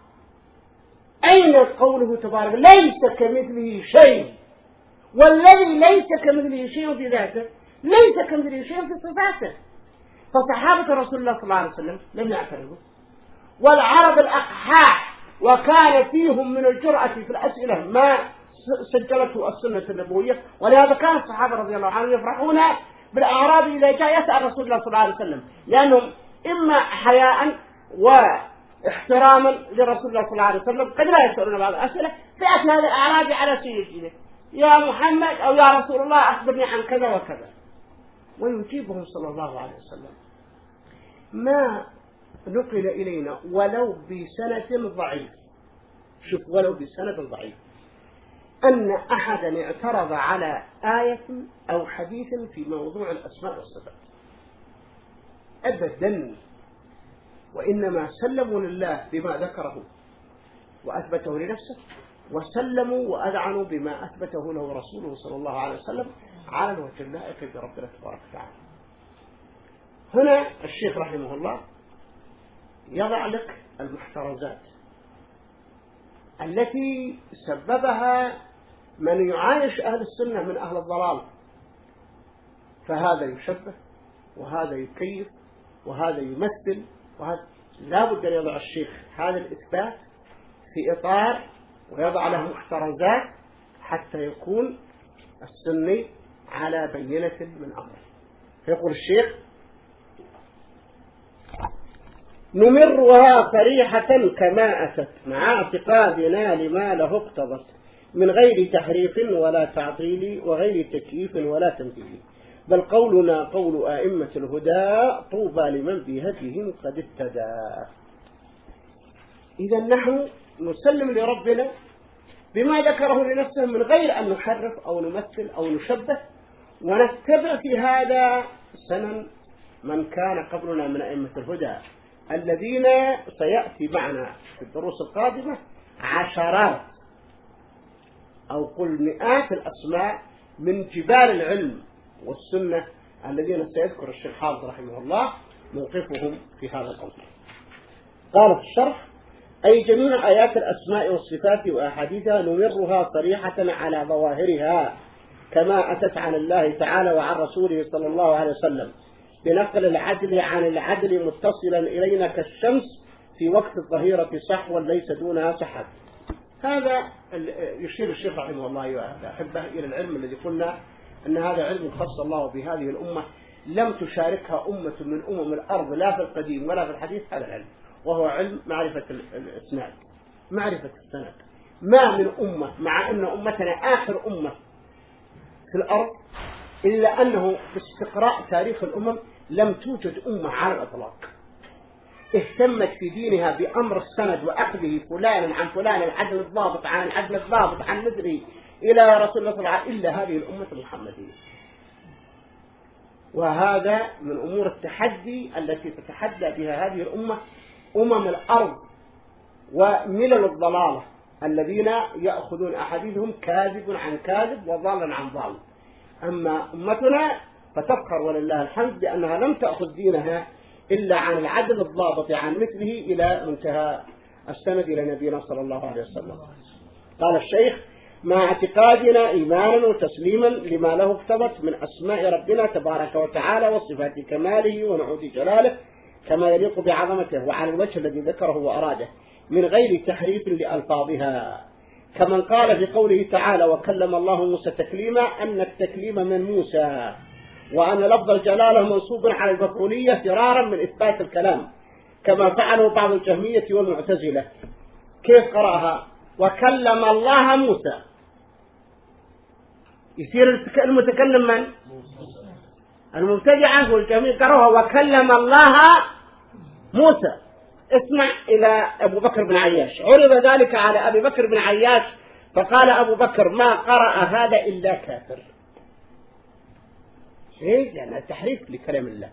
أين قوله تبارك ليس كمثله شيء؟ والذي ليس كمثله شيء في ذاته ليس كمثله شيء في صفاته. فصحابة رسول الله صلى الله عليه وسلم لم يعترضوا، والعرب الأقحاح وكان فيهم من الجرأة في الأسئلة ما سجلته السنة النبوية. ولهذا كان الصحابة رضي الله عنهم يفرحون بالأعراب إذا جاء يسأل رسول الله صلى الله عليه وسلم، لأنهم إما حياء واحتراما لرسول الله صلى الله عليه وسلم قد لا يسألون بعض الأسئلة، فأتى هذا الأعرابي على سيده يا محمد أو يا رسول الله أخبرني عن كذا وكذا، ويجيبهم صلى الله عليه وسلم. ما نقل إلينا ولو بسند ضعيف، شوف ولو بسند ضعيف، أن أحدا اعترض على آية أو حديث في موضوع الأسماء والصفات أبدا، وإنما سلموا لله بما ذكره وأثبته لنفسه، وسلموا وأذعنوا بما أثبته له رسوله صلى الله عليه وسلم على الوجه اللائق بربنا تبارك وتعالى. هنا الشيخ رحمه الله يضع لك المحترزات التي سببها من يعايش أهل السنة من أهل الضلال، فهذا يشبه وهذا يكيف وهذا يمثل وهذا. لا بد أن يضع الشيخ هذا الإثبات في إطار ويضع له محترزات حتى يكون السني على بينة من أمره. فيقول الشيخ: نمرها صريحة كما أتت مع اعتقادنا لما له اقتضت من غير تحريف ولا تعطيل وغير تكييف ولا تمثيل، بل قولنا قول أئمة الهدى طوبى لمن بهديهم قد اهتدى. إذا نحن نسلم لربنا بما ذكره لنفسه من غير أن نحرف أو نمثل أو نشبه، ونتبع في هذا سنن من كان قبلنا من أئمة الهدى الذين سيأتي معنا في الدروس القادمة عشرات أو قل مئات الأسماء من جبال العلم والسنة الذين سيذكر الشيخ حافظ رحمه الله موقفهم في هذا الأمر. قال في الشرح: أي جميع آيات الأسماء والصفات وأحاديثها نمرها صريحة على ظواهرها كما أتت عن الله تعالى وعن رسوله صلى الله عليه وسلم، بنقل العدل عن العدل متصلا إلينا كالشمس في وقت الظهيرة صحوا ليس دونها سحب. هذا يشير الشيخ رحمه الله أحبه إلى العلم الذي قلنا أن هذا علم خص الله بهذه الأمة لم تشاركها أمة من أمم الأرض لا في القديم ولا في الحديث، هذا العلم، وهو علم معرفة الإسناد، معرفة السند. ما من أمة مع أن أمتنا آخر أمة في الأرض إلا أنه في استقراء تاريخ الأمم لم توجد أمة على الإطلاق اهتمت في دينها بأمر السند وأخذه فلان عن فلان العدل الضابط عن العدل الضابط عن مثله إلى رسول الله صلى الله عليه وسلم إلا هذه الأمة المحمدية. وهذا من أمور التحدي التي تتحدى بها هذه الأمة أمم الأرض وملل الضلالة الذين يأخذون أحاديثهم كاذب عن كاذب وضالا عن ضال. أما أمتنا فتفخر ولله الحمد بأنها لم تأخذ دينها إلا عن العدل الضابط عن مثله إلى منتهى السند إلى نبينا صلى الله عليه وسلم. قال الشيخ: مع اعتقادنا إيمانا وتسليما لما له اقتضت من أسماء ربنا تبارك وتعالى وصفات كماله ونعوت جلاله كما يليق بعظمته وعلى الوجه الذي ذكره وأراده من غير تحريف لألفاظها، كمن قال في قوله تعالى: وكلم الله موسى تكليما، أن التكليم من موسى، وأن لفظ الجلالة منصوب على المفعولية فرارا من إثبات الكلام كما فعله بعض الجهمية والمعتزلة. كيف قرأها؟ وكلم الله موسى، يصير المتكلم من؟ المبتدعة والجهمية قرأوها وكلم الله موسى. اسمع إلى أبو بكر بن عياش، عرض ذلك على أبي بكر بن عياش فقال أبو بكر: ما قرأ هذا إلا كافر. إيه؟ يعني التحريف لكلام الله.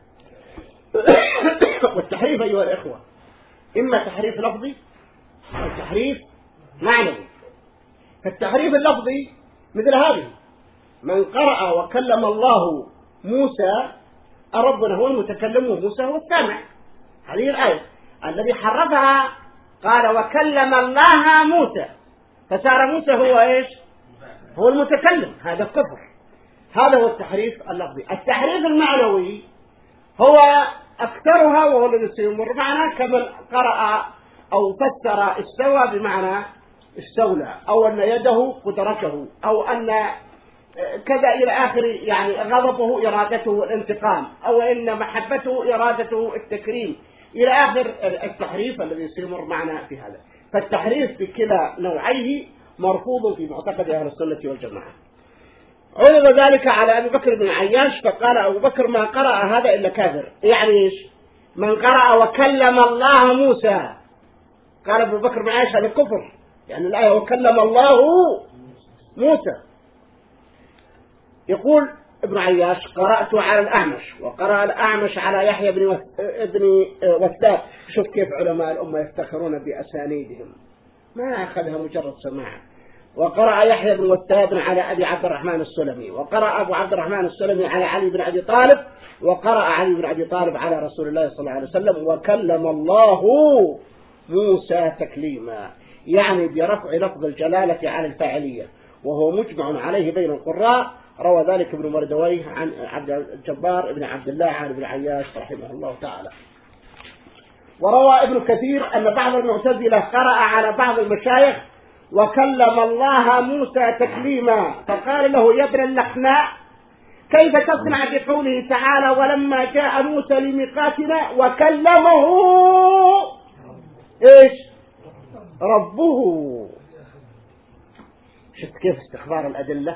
والتحريف أيها الإخوة إما تحريف لفظي أو تحريف معنوي. فالتحريف اللفظي مثل هذه: من قرأ وكلم الله موسى، ربنا هو المتكلم وموسى هو السامع. هذه الآية الذي حرفها قال وكلم الله موسى، فصار موسى هو إيش؟ هو المتكلم. هذا كفر. هذا هو التحريف اللفظي. التحريف المعنوي هو أكثرها وهو الذي سيمر معنا، كمن قرأ أو فسر استوى بمعنى استولى، أو أن يده قدرته، أو أن كذا إلى آخر، يعني غضبه إرادته الانتقام، أو أن محبته إرادته التكريم إلى آخر التحريف الذي سيمر معنا في هذا. فالتحريف بكلا نوعيه مرفوض في معتقد أهل السنة والجماعة. عرض ذلك على أبي بكر بن عياش فقال أبو بكر: ما قرأ هذا إلا كافر. يعني إيش؟ من قرأ وكلم الله موسى، قال أبو بكر بن عياش هذا كفر، يعني الآية وكلم الله موسى. يقول ابن عياش: قرأت على الأعمش، وقرأ الأعمش على يحيى بن ابن وثاب. شوف كيف علماء الأمة يفتخرون بأسانيدهم، ما أخذها مجرد سماع. وقرأ يحيى بن وثاب على أبي عبد الرحمن السلمي، وقرأ أبو عبد الرحمن السلمي على علي بن أبي طالب، وقرأ علي بن أبي طالب على رسول الله صلى الله عليه وسلم وكلم الله موسى تكليما، يعني برفع لفظ الجلالة على الفاعلية، وهو مجمع عليه بين القراء. روى ذلك ابن مردويه عن عبد الجبار بن عبد الله عن ابن عياش رحمه الله تعالى. وروى ابن كثير أن بعض المعتزلة قرأ على بعض المشايخ وكلم الله موسى تكليما، فقال له يا ابن اللخناء كيف تصنع بقوله تعالى ولما جاء موسى لميقاتنا وكلمه ايش ربه. شفت كيف استخبار الأدلة؟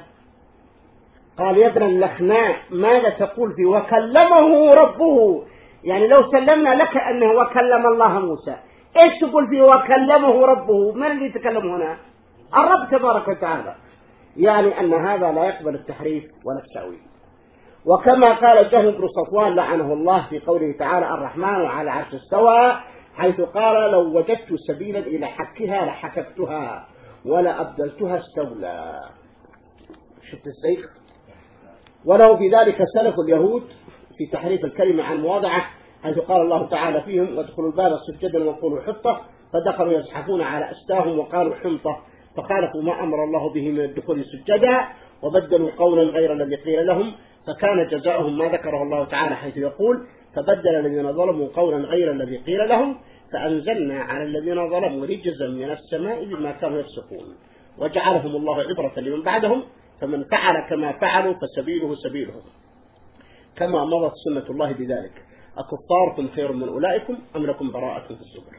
قال يا ابن اللخناء ماذا تقول في وكلمه ربه؟ يعني لو سلمنا لك أنه وكلم الله موسى، ايش تقول في وكلمه ربه؟ من اللي يتكلم هنا؟ الرب تبارك وتعالى. يعني أن هذا لا يقبل التحريف ولا التأويل. وكما قال جهم بن صفوان لعنه الله في قوله تعالى الرحمن على عرش استوى، حيث قال لو وجدت سبيلا إلى حكها لحككتها ولا أبدلتها استولى. شفت السيف؟ وله في ذلك سلف اليهود في تحريف الكلمة عن مواضعه، حيث قال الله تعالى فيهم وادخلوا الباب سجدا وقولوا حطة، فدخلوا يزحفون على أستاهم وقالوا حنطة، فخالفوا ما أمر الله به من الدخول سجدا وبدلوا قولا غير الذي قيل لهم، فكان جزاؤهم ما ذكره الله تعالى حيث يقول فبدل الذين ظلموا قولا غير الذي قيل لهم فأنزلنا على الذين ظلموا رجزا من السماء بما كانوا يفسقون وجعلهم الله عبرة لمن بعدهم، فمن فعل كما فعلوا فسبيله سبيلهم كما مضت سنة الله بذلك، أكفاركم خير من أولئكم أم لكم براءة في الزبر.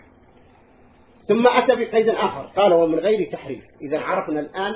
ثم أتى بقيد آخر قال ومن غير تحريف. إذا عرفنا الآن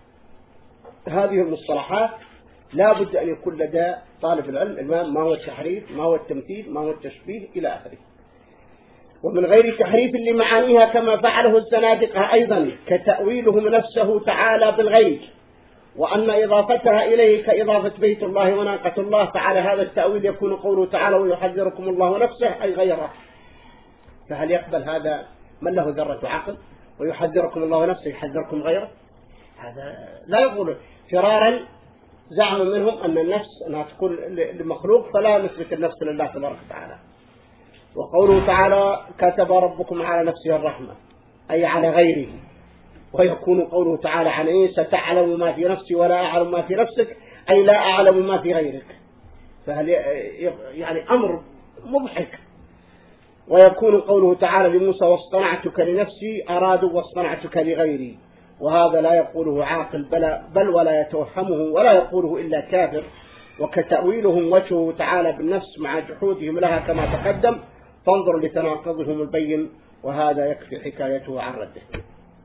هذه المصطلحات لا بد أن يكون لدى طالب العلم الإمام ما هو التحريف، ما هو التمثيل، ما هو التشبيه إلى آخره. ومن غير تحريف لمعانيها كما فعله الزنادقة أيضا كتأويلهم نفسه تعالى بالغيب، وأن إضافتها إليه كإضافة بيت الله وناقة الله، فعلى هذا التأويل يكون قوله تعالى ويحذركم الله نفسه أي غيره. فهل يقبل هذا من له ذرة عقل؟ ويحذركم الله نفسه يحذركم غيره؟ هذا لا يقول فرارا زعم منهم أن النفس أنها تكون لمخلوق فلا نثبت النفس لله تبارك وتعالى. وقوله تعالى كتب ربكم على نفسه الرحمة أي على غيره، ويكون قوله تعالى عن عيسى تعلم ما في نفسي ولا أعلم ما في نفسك أي لا أعلم ما في غيرك، فهل يعني أمر مضحك. ويكون قوله تعالى لموسى واصطنعتك لنفسي أرادوا واصطنعتك لغيري، وهذا لا يقوله عاقل بل, بل ولا يتوهمه ولا يقوله إلا كافر. وكتأويلهم وجهه تعالى بالنفس مع جحودهم لها كما تقدم، فانظر لتناقضهم البين، وهذا يكفي حكايته عن رده.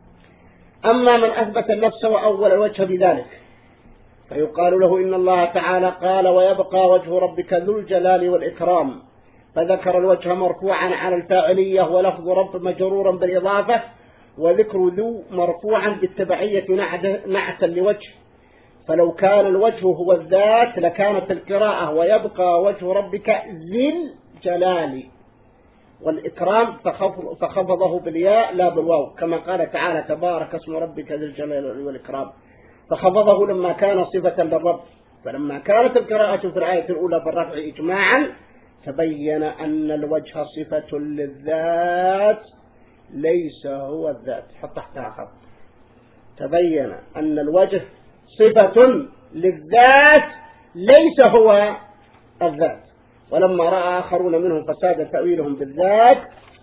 أما من أثبت النفس وأول الوجه بذلك فيقال له إن الله تعالى قال ويبقى وجه ربك ذو الجلال والإكرام، فذكر الوجه مرفوعا على الفاعلية ولفظ رب مجرورا بالإضافة، وذكر ذو مرفوعا بالتبعية نعتا لوجه، فلو كان الوجه هو الذات لكانت القراءة ويبقى وجه ربك ذي الجلال والإكرام فخفضه بالياء لا بالواو، كما قال تعالى تبارك اسم ربك ذي الجلال والإكرام، فخفضه لما كان صفة للرب. فلما كانت القراءة في الآية الأولى بالرفع إجماعا تبين أن الوجه صفة للذات ليس هو الذات. حط تحتها خط. تبين أن الوجه صفة للذات ليس هو الذات. ولما رأى آخرون منهم فساد تأويلهم بالذات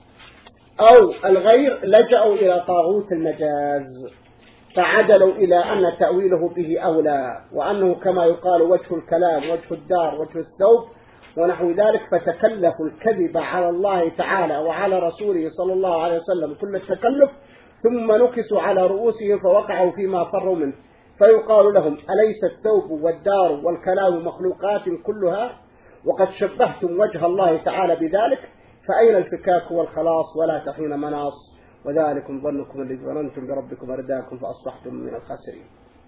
أو الغير لجأوا إلى طاغوت المجاز، فعدلوا إلى أن تأويله به أولى، وأنه كما يقال وجه الكلام وجه الدار وجه الثوب ونحو ذلك، فتكلفوا الكذب على الله تعالى وعلى رسوله صلى الله عليه وسلم كل التكلف، ثم نكسوا على رؤوسهم فوقعوا فيما فروا منه، فيقال لهم أليس الثوب والدار والكلام مخلوقات كلها؟ وقد شبهتم وجه الله تعالى بذلك، فأين الفكاك والخلاص ولا تحين مناص؟ وذلكم ظنكم الذي ظننتم بربكم أرداكم فأصبحتم من الخاسرين.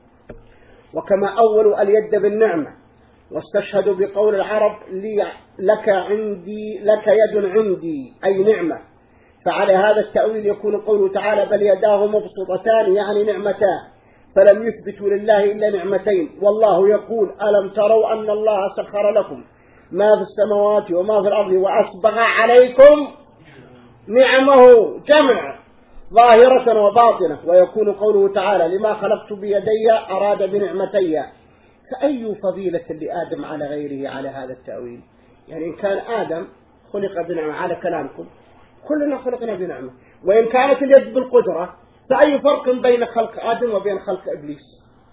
وكما أولوا اليد بالنعمة واستشهدوا بقول العرب لي لك عندي لك يد عندي أي نعمة، فعلى هذا التأويل يكون قوله تعالى بل يداه مبسوطتان يعني نعمتان، فلم يثبتوا لله إلا نعمتين. والله يقول ألم تروا أن الله سخر لكم ما في السماوات وما في الأرض وأسبغ عليكم نعمه جمع ظاهرة وباطنة. ويكون قوله تعالى لما خلقت بيدي أراد بنعمتي، فأي فضيلة لآدم على غيره على هذا التأويل؟ يعني إن كان آدم خلق بنعمة على كلامكم كلنا خلقنا بنعمة، وإن كانت اليد بالقدرة فأي فرق بين خلق آدم وبين خلق إبليس؟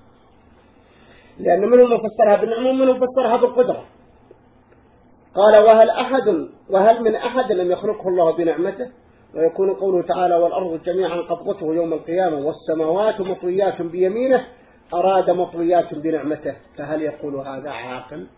لأن منهم مفسرها بالنعمة ومنهم مفسرها بالقدرة. قال وهل أحد وهل من أحد لم يخلقه الله بنعمته؟ ويكون قوله تعالى والأرض جميعا قبضته يوم القيامة والسماوات مطويات بيمينه أراد مطويات بنعمته، فهل يقول هذا عاقل؟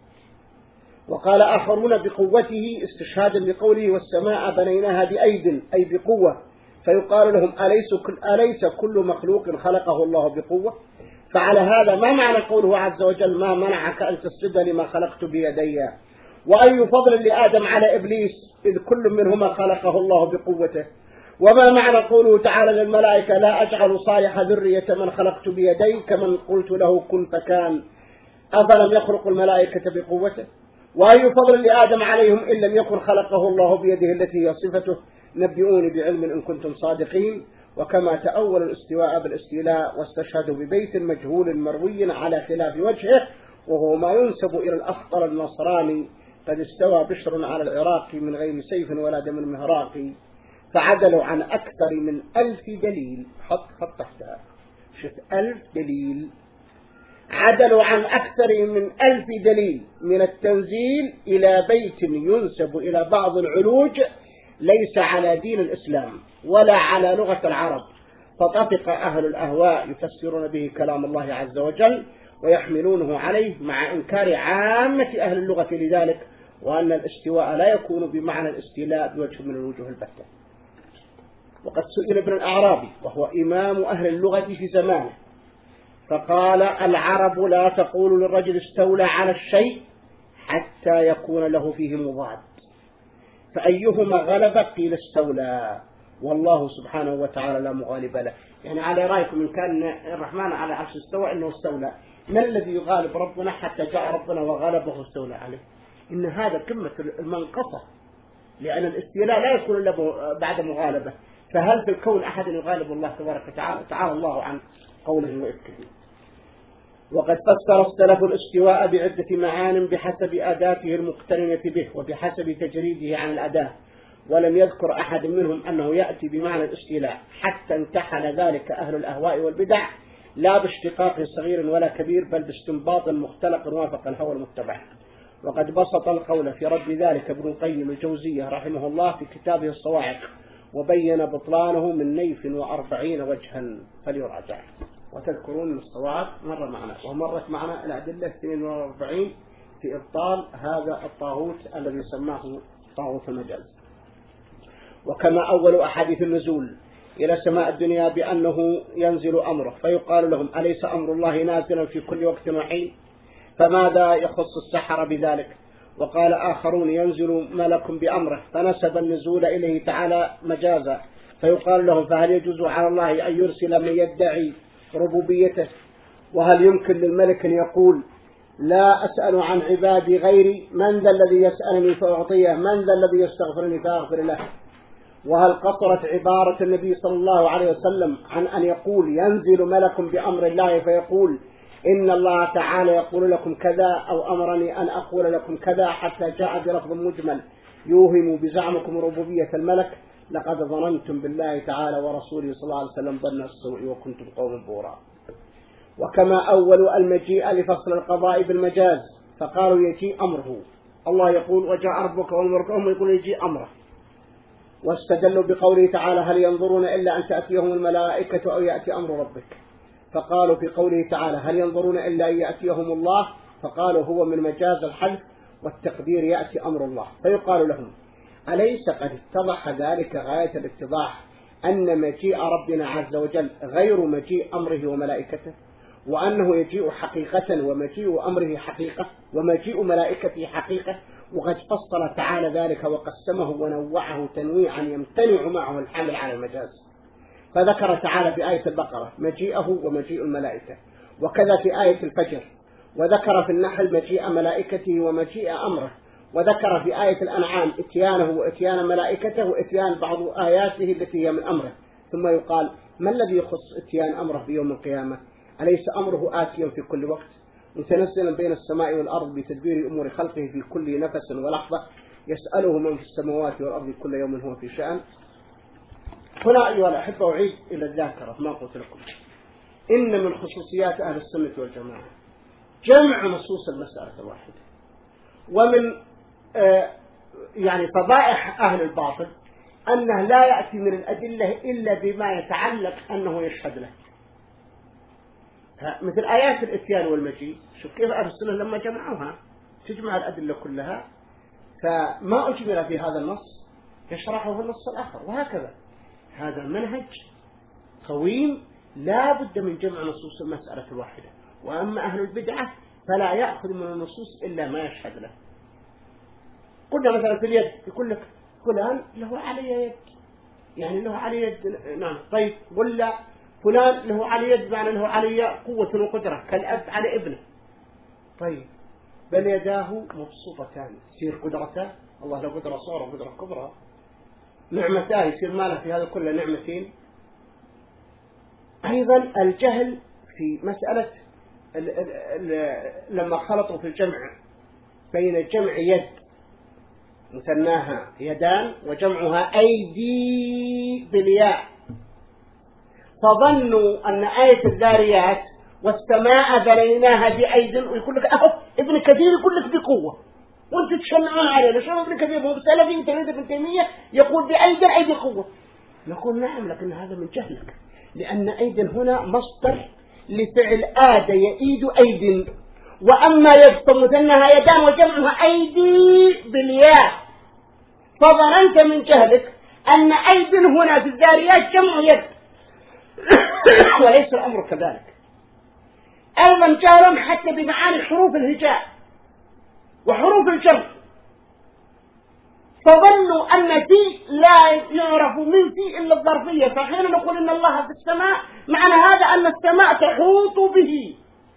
وقال آخرون بقوته استشهادا بقوله والسماء بنيناها بأيد أي بقوة، فيقال لهم أليس كل, أليس كل مخلوق خلقه الله بقوة؟ فعلى هذا ما معنى قوله عز وجل ما منعك أن تسجد لما خلقت بيدي؟ وأي فضل لآدم على إبليس إذ كل منهما خلقه الله بقوته؟ وما معنى قوله تعالى للملائكة لا أجعل صالح ذرية من خلقت بيدي كمن قلت له كن فكان؟ أفلم يخلق الملائكة بقوته؟ وأي فضل لآدم عليهم إن لم يكن خلقه الله بيده التي هي صفته؟ نبئوني بعلم إن كنتم صادقين. وكما تأول الاستواء بالاستيلاء واستشهدوا ببيت مجهول مروي على خلاف وجهه وهو ما ينسب إلى الأخطر النصراني قد استوى بشر على العراق من غير سيف ولا دم مهراقي، فعدلوا عن أكثر من ألف دليل. حط خط تحتها شوف ألف دليل، عدلوا عن أكثر من ألف دليل من التنزيل إلى بيت ينسب إلى بعض العلوج ليس على دين الإسلام ولا على لغة العرب، فطفق أهل الأهواء يفسرون به كلام الله عز وجل ويحملونه عليه مع إنكار عامة أهل اللغة لذلك، وأن الاستواء لا يكون بمعنى الاستيلاء بوجه من الوجوه البتة. وقد سئل ابن الأعرابي وهو إمام أهل اللغة في زمانه فقال العرب لا تقول للرجل استولى على الشيء حتى يكون له فيه مضاد، فأيهما غلب قيل استولى، والله سبحانه وتعالى لا مغالب له. يعني على رأيكم إن كان الرحمن على عرش استوى إنه استولى، ما الذي يغالب ربنا حتى جاء ربنا وغلبه استولى عليه؟ إن هذا قمة المنقصة، لأن الاستيلاء لا يكون إلا بعد مغالبة. فهل في الكون أحد يغالب الله تبارك وتعالى؟ تعالى الله عن قوله وإفكه. وقد فسر السلف الاستواء بعدة معان بحسب أداته المقترنة به وبحسب تجريده عن الأداة، ولم يذكر أحد منهم أنه يأتي بمعنى الاستيلاء، حتى انتحل ذلك أهل الأهواء والبدع لا باشتقاق صغير ولا كبير بل باستنباط مختلق وافق الهوى المتبع. وقد بسط القول في رد ذلك ابن القيم الجوزية رحمه الله في كتابه الصواعق، وبين بطلانه من نيف وأربعين وجها فليراجع. وتذكرون الصواعق مرة معنا ومرت معنا الأدلة اثنين وأربعين في إبطال هذا الطاغوت الذي سماه طاغوت المجاز. وكما أول أحاديث النزول إلى سماء الدنيا بأنه ينزل أمره، فيقال لهم أليس أمر الله نازلا في كل وقت وحين؟ فماذا يخص السحر بذلك؟ وقال آخرون ينزل ملك بأمره، فنسب النزول إليه تعالى مجازا، فيقال لهم فهل يجوز على الله أن يرسل من يدعي ربوبيته؟ وهل يمكن للملك أن يقول لا أسأل عن عبادي غيري، من ذا الذي يسألني فأعطيه، من ذا الذي يستغفرني فأغفر له؟ وهل قصرت عبارة النبي صلى الله عليه وسلم عن أن يقول ينزل ملك بأمر الله فيقول إن الله تعالى يقول لكم كذا أو أمرني أن أقول لكم كذا، حتى جاء بلفظ مجمل يوهم بزعمكم ربوبية الملك؟ لقد ظننتم بالله تعالى ورسوله صلى الله عليه وسلم ظن السوء وكنتم قوم بورا. وكما أول المجيء لفصل القضاء بالمجاز، فقالوا يجيء أمره، الله يقول وجاء ربك والملك، هم يقول يجيء أمره، واستدلوا بقوله تعالى هل ينظرون إلا أن تأتيهم الملائكة أو يأتي أمر ربك، فقالوا في قوله تعالى هل ينظرون إلا أن يأتيهم الله، فقالوا هو من مجاز الحذف والتقدير يأتي أمر الله، فيقال لهم أليس قد اتضح ذلك غاية الاتضاح أن مجيء ربنا عز وجل غير مجيء أمره وملائكته، وأنه يجيء حقيقة ومجيء أمره حقيقة ومجيء ملائكته حقيقة؟ وقد فصل تعالى ذلك وقسمه ونوعه تنويعا يمتنع معه الحمل على المجاز، فذكر تعالى في آية البقرة مجيئه ومجيء الملائكة، وكذا في آية الفجر، وذكر في النحل مجيء ملائكته ومجيء أمره، وذكر في آية الأنعام اتيانه واتيان ملائكته واتيان بعض آياته التي هي من أمره. ثم يقال ما الذي يخص اتيان أمره في يوم القيامة؟ أليس أمره آتيا في كل وقت متنزلا بين السماء والأرض بتدبير أمور خلقه في كل نفس ولحظة، يسأله من في السماوات والأرض كل يوم هو في شأن؟ هنا أيها الأحبة أعيد إلى الذاكرة ما قلت لكم، إن من خصوصيات أهل السنة والجماعة جمع نصوص المسألة الواحدة، ومن آه يعني فضائح أهل الباطل أنه لا يأتي من الأدلة إلا بما يتعلق أنه يشهد له، مثل آيات الإتيان والمجيء. شوف كيف أهل السنة لما جمعوها تجمع الأدلة كلها، فما أجمل في هذا النص يشرحه في النص الآخر، وهكذا. هذا منهج قويم لا بد من جمع نصوص المسألة الواحدة. وأما أهل البدعة فلا يأخذ من النصوص إلا ما يشهد له. قلنا مثلا في اليد يقول لك فلان له علي يد، يعني له علي يد، نعم طيب، ولا فلان له علي يد معنى له علي قوة وقدرة كالأب على ابنه، طيب بل يداه مبسوطتان يصير قدرته، الله له قدرة صغرى وقدرة كبرى، نعمتان يصير ماله في هذا كله نعمتين. أيضا الجهل في مسألة ال ال ال لما خلطوا في الجمع بين جمع يد مثناها يدان وجمعها أيدي بالياء، فظنوا أن آية الذاريات والسماء بنيناها بأيد، ويقول لك أهو ابن كثير يقول لك بقوة وانت تشنعون عليه. شو ابن كثير هو سلفي تلميذ ابن تيمية يقول بأيد أيدي قوة، نقول نعم لكن هذا من جهلك، لأن أيد هنا مصدر لفعل آد يأيد أيد، وأما يد فمثناها يدان وجمعها أيدي بالياء، فظننت من جهلك أن أيد هنا في الذاريات جمع يد وليس الأمر كذلك. أيضا جاءهم حتى بمعاني حروف الهجاء وحروف الجر، فظنوا أن في لا يعرف من في إلا الظرفية، فحين نقول إن الله في السماء معنى هذا أن السماء تحوط به.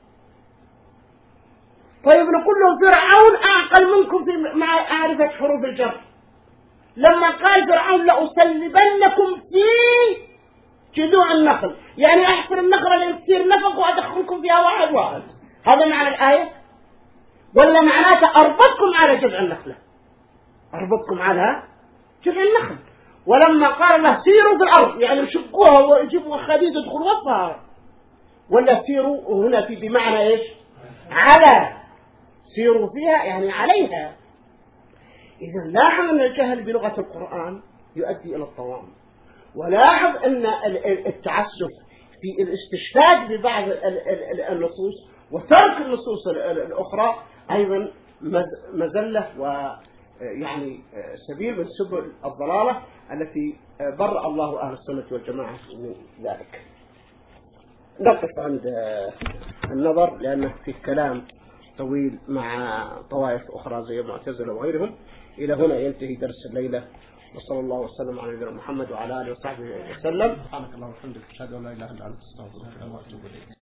طيب نقول له فرعون أعقل منكم في معرفة حروف الجر، لما قال فرعون لأسلبنكم في جذوع النخل، يعني أحفر النخل اللي تصير نفق وأدخلكم فيها واحد واحد، هذا معنى الآية؟ ولا معناته أربطكم على جذع النخلة، أربطكم على جذع النخل. ولما قال الله سيروا في الأرض يعني شقوها ويجيبوا خديد يدخل وسطها، ولا سيروا هنا في بمعنى إيش؟ على، سيروا فيها يعني عليها. إذا لاحظ أن الجهل بلغة القرآن يؤدي إلى الطوام، ولاحظ أن التعسف في الاستشهاد ببعض النصوص وترك النصوص الأخرى أيضا مزلة ويعني سبيل من سبل الضلالة التي برأ الله أهل السنة والجماعة من ذلك. نقف عند النظر لأنه في كلام طويل مع طوائف أخرى زي المعتزلة وغيرهم. إلى هنا ينتهي درس الليلة، وصلى الله وسلم على نبينا محمد وعلى آله وصحبه وسلم. سبحانك اللهم وبحمدك أشهد أن لا إله إلا أنت أستغفرك وأتوب إليك.